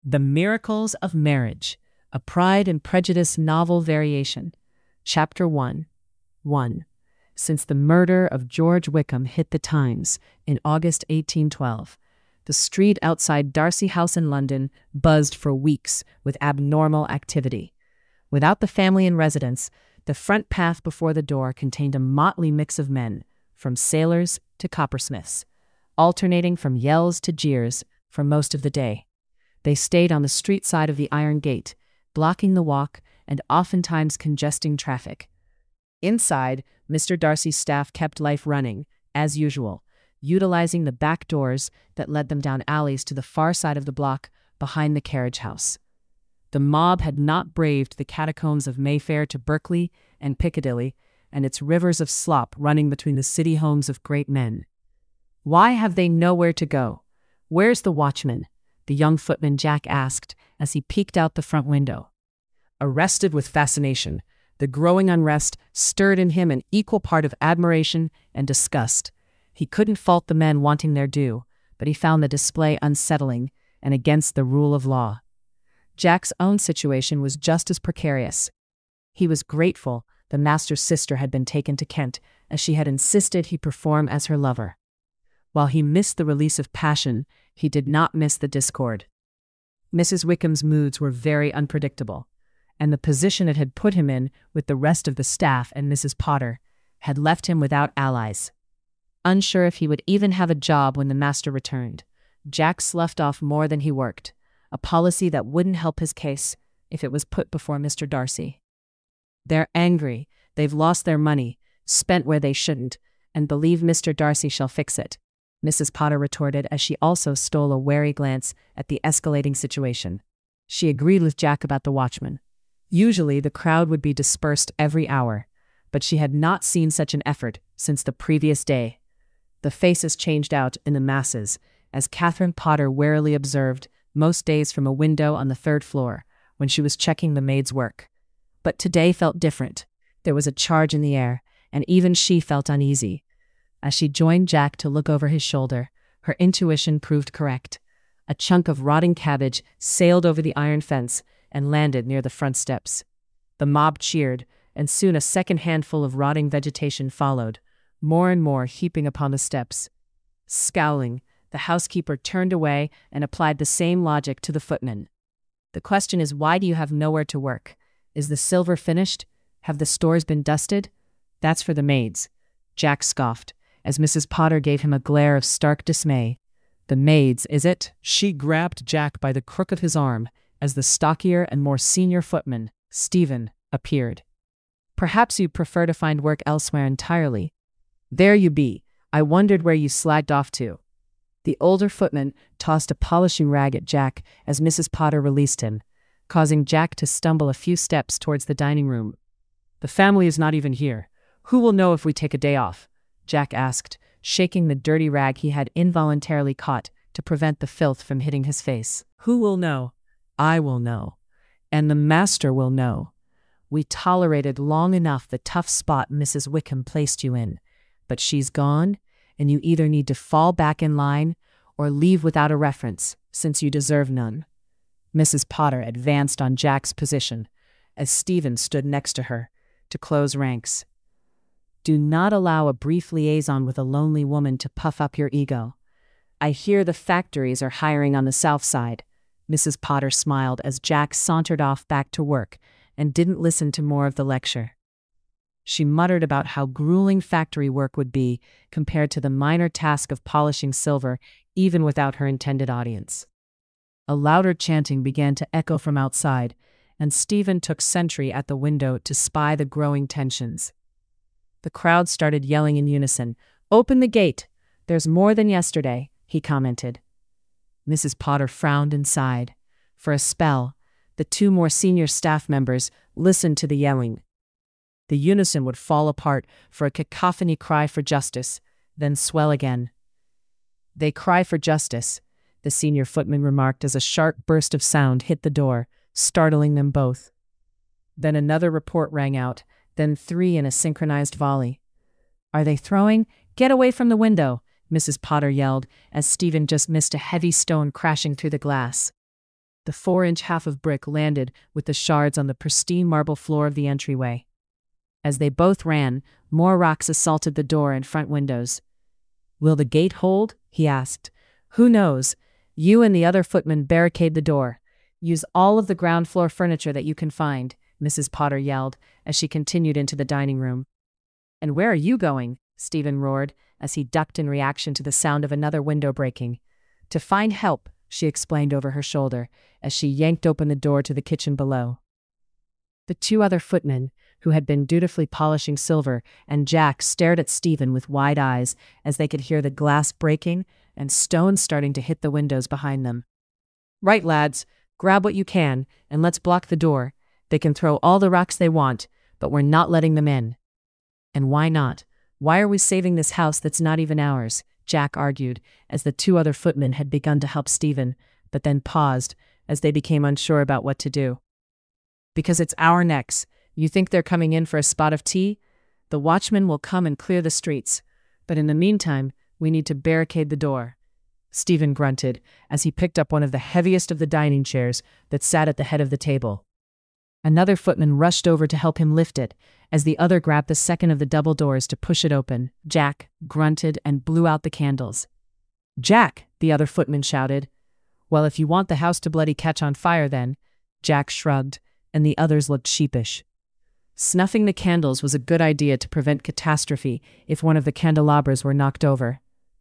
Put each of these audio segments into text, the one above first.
The Miracles of Marriage, a Pride and Prejudice novel variation. Chapter 1. 1. Since the murder of George Wickham hit the Times in August 1812, the street outside Darcy House in London buzzed for weeks with abnormal activity. Without the family in residence, the front path before the door contained a motley mix of men, from sailors to coppersmiths, alternating from yells to jeers for most of the day. They stayed on the street side of the iron gate, blocking the walk and oftentimes congesting traffic. Inside, Mr. Darcy's staff kept life running, as usual, utilizing the back doors that led them down alleys to the far side of the block behind the carriage house. The mob had not braved the catacombs of Mayfair to Berkeley and Piccadilly and its rivers of slop running between the city homes of great men. Why have they nowhere to go? Where's the watchman? The young footman Jack asked as he peeked out the front window. Arrested with fascination, the growing unrest stirred in him an equal part of admiration and disgust. He couldn't fault the men wanting their due, but he found the display unsettling and against the rule of law. Jack's own situation was just as precarious. He was grateful the master's sister had been taken to Kent, as she had insisted he perform as her lover. While he missed the release of passion, he did not miss the discord. Mrs. Wickham's moods were very unpredictable, and the position it had put him in with the rest of the staff and Mrs. Potter had left him without allies. Unsure if he would even have a job when the master returned, Jack sloughed off more than he worked, a policy that wouldn't help his case if it was put before Mr. Darcy. They're angry, they've lost their money, spent where they shouldn't, and believe Mr. Darcy shall fix it, Mrs. Potter retorted as she also stole a wary glance at the escalating situation. She agreed with Jack about the watchman. Usually the crowd would be dispersed every hour, but she had not seen such an effort since the previous day. The faces changed out in the masses, as Catherine Potter warily observed most days from a window on the third floor when she was checking the maid's work. But today felt different. There was a charge in the air, and even she felt uneasy. As she joined Jack to look over his shoulder, her intuition proved correct. A chunk of rotting cabbage sailed over the iron fence and landed near the front steps. The mob cheered, and soon a second handful of rotting vegetation followed, more and more heaping upon the steps. Scowling, the housekeeper turned away and applied the same logic to the footman. The question is, why do you have nowhere to work? Is the silver finished? Have the stores been dusted? That's for the maids. Jack scoffed, as Mrs. Potter gave him a glare of stark dismay. The maids, is it? She grabbed Jack by the crook of his arm as the stockier and more senior footman, Stephen, appeared. Perhaps you prefer to find work elsewhere entirely. There you be. I wondered where you slagged off to. The older footman tossed a polishing rag at Jack as Mrs. Potter released him, causing Jack to stumble a few steps towards the dining room. The family is not even here. Who will know if we take a day off? Jack asked, shaking the dirty rag he had involuntarily caught to prevent the filth from hitting his face. Who will know? I will know. And the master will know. We tolerated long enough the tough spot Mrs. Wickham placed you in, but she's gone, and you either need to fall back in line or leave without a reference, since you deserve none. Mrs. Potter advanced on Jack's position, as Stephen stood next to her, to close ranks. Do not allow a brief liaison with a lonely woman to puff up your ego. I hear the factories are hiring on the south side. Mrs. Potter smiled as Jack sauntered off back to work and didn't listen to more of the lecture. She muttered about how grueling factory work would be compared to the minor task of polishing silver, even without her intended audience. A louder chanting began to echo from outside, and Stephen took sentry at the window to spy the growing tensions. The crowd started yelling in unison. "Open the gate! There's more than yesterday," he commented. Mrs. Potter frowned and sighed. For a spell, the two more senior staff members listened to the yelling. The unison would fall apart for a cacophony cry for justice, then swell again. "They cry for justice," the senior footman remarked as a sharp burst of sound hit the door, startling them both. Then another report rang out, then three in a synchronized volley. "Are they throwing? Get away from the window!" Mrs. Potter yelled as Stephen just missed a heavy stone crashing through the glass. The 4-inch half of brick landed with the shards on the pristine marble floor of the entryway. As they both ran, more rocks assaulted the door and front windows. "Will the gate hold?" he asked. "Who knows? You and the other footman barricade the door. Use all of the ground floor furniture that you can find," Mrs. Potter yelled as she continued into the dining room. "And where are you going?" Stephen roared as he ducked in reaction to the sound of another window breaking. "To find help," she explained over her shoulder as she yanked open the door to the kitchen below. The 2 other footmen, who had been dutifully polishing silver, and Jack stared at Stephen with wide eyes as they could hear the glass breaking and stones starting to hit the windows behind them. "Right, lads, grab what you can, and let's block the door. They can throw all the rocks they want, but we're not letting them in." "And why not? Why are we saving this house that's not even ours?" Jack argued, as the 2 other footmen had begun to help Stephen, but then paused as they became unsure about what to do. "Because it's our necks. You think they're coming in for a spot of tea? The watchman will come and clear the streets, but in the meantime, we need to barricade the door." Stephen grunted as he picked up one of the heaviest of the dining chairs that sat at the head of the table. Another footman rushed over to help him lift it, as the other grabbed the second of the double doors to push it open. Jack grunted and blew out the candles. "Jack!" the other footman shouted. "Well, if you want the house to bloody catch on fire, then." Jack shrugged, and the others looked sheepish. Snuffing the candles was a good idea to prevent catastrophe if one of the candelabras were knocked over.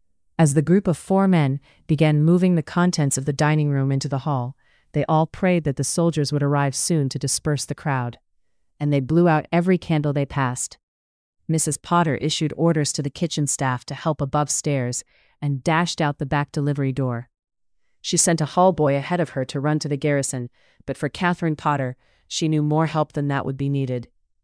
As the group of 4 men began moving the contents of the dining room into the hall, they all prayed that the soldiers would arrive soon to disperse the crowd. And they blew out every candle they passed. Mrs. Potter issued orders to the kitchen staff to help above stairs and dashed out the back delivery door. She sent a hall boy ahead of her to run to the garrison, but for Catherine Potter, she knew more help than that would be needed.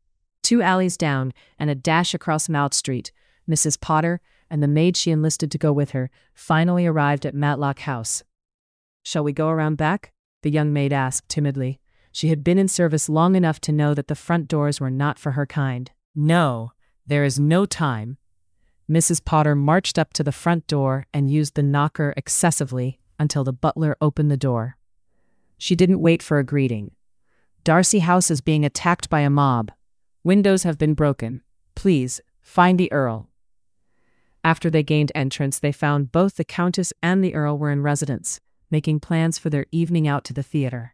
2 alleys down and a dash across Mount Street, Mrs. Potter and the maid she enlisted to go with her finally arrived at Matlock House. "Shall we go around back?" the young maid asked timidly. She had been in service long enough to know that the front doors were not for her kind. "No, there is no time." Mrs. Potter marched up to the front door and used the knocker excessively until the butler opened the door. She didn't wait for a greeting. "Darcy House is being attacked by a mob. Windows have been broken. Please, find the Earl." After they gained entrance, they found both the Countess and the Earl were in residence, making plans for their evening out to the theater.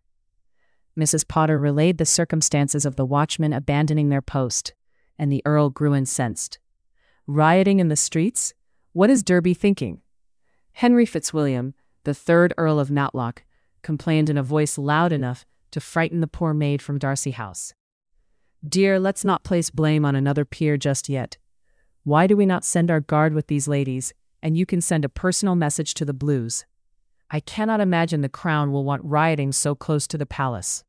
Mrs. Potter relayed the circumstances of the watchmen abandoning their post, and the Earl grew incensed. "Rioting in the streets? What is Derby thinking?" Henry Fitzwilliam, the 3rd Earl of Matlock, complained in a voice loud enough to frighten the poor maid from Darcy House. "Dear, let's not place blame on another peer just yet. Why do we not send our guard with these ladies, and you can send a personal message to the Blues? I cannot imagine the Crown will want rioting so close to the palace."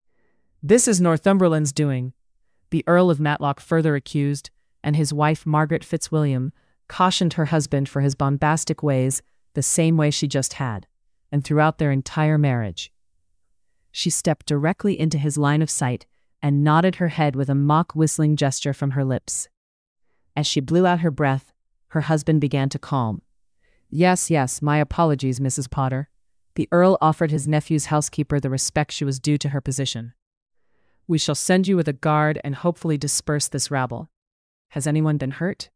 "This is Northumberland's doing," the Earl of Matlock further accused, and his wife Margaret Fitzwilliam cautioned her husband for his bombastic ways the same way she just had, and throughout their entire marriage. She stepped directly into his line of sight and nodded her head with a mock whistling gesture from her lips. As she blew out her breath, her husband began to calm. Yes, my apologies, Mrs. Potter." The Earl offered his nephew's housekeeper the respect she was due to her position. "We shall send you with a guard and hopefully disperse this rabble. Has anyone been hurt?"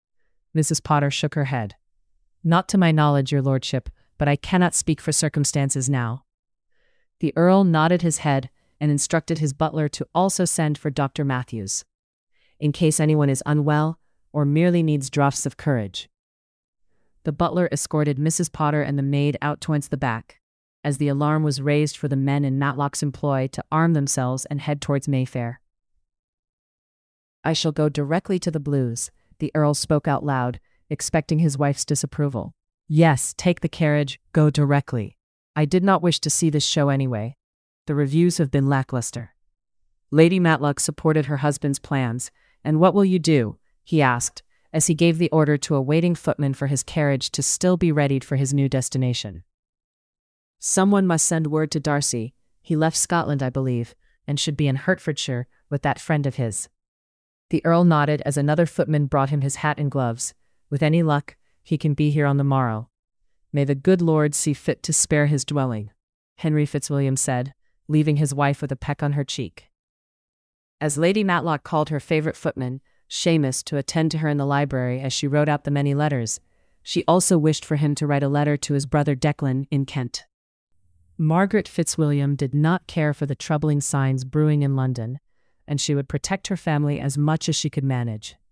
Mrs. Potter shook her head. "Not to my knowledge, your lordship, but I cannot speak for circumstances now." The Earl nodded his head and instructed his butler to also send for Dr. Matthews, in case anyone is unwell or merely needs draughts of courage. The butler escorted Mrs. Potter and the maid out towards the back, as the alarm was raised for the men in Matlock's employ to arm themselves and head towards Mayfair. "I shall go directly to the Blues," the Earl spoke out loud, expecting his wife's disapproval. "Yes, take the carriage, go directly. I did not wish to see this show anyway. The reviews have been lackluster." Lady Matlock supported her husband's plans. "And what will you do?" he asked, as he gave the order to a waiting footman for his carriage to still be readied for his new destination. "Someone must send word to Darcy. He left Scotland, I believe, and should be in Hertfordshire with that friend of his." The Earl nodded as another footman brought him his hat and gloves. "With any luck, he can be here on the morrow. May the good Lord see fit to spare his dwelling." Henry Fitzwilliam said, leaving his wife with a peck on her cheek. As Lady Matlock called her favourite footman, Seamus, to attend to her in the library as she wrote out the many letters, she also wished for him to write a letter to his brother Declan in Kent. Margaret Fitzwilliam did not care for the troubling signs brewing in London, and she would protect her family as much as she could manage.